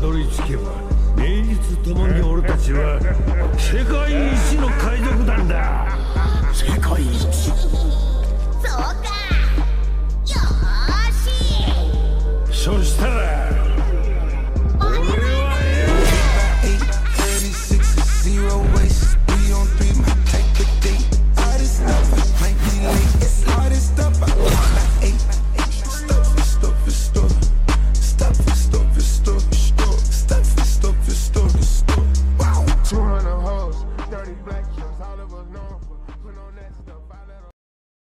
どり着けば名実ともに俺たちは世界一の海賊団だ。 世界一。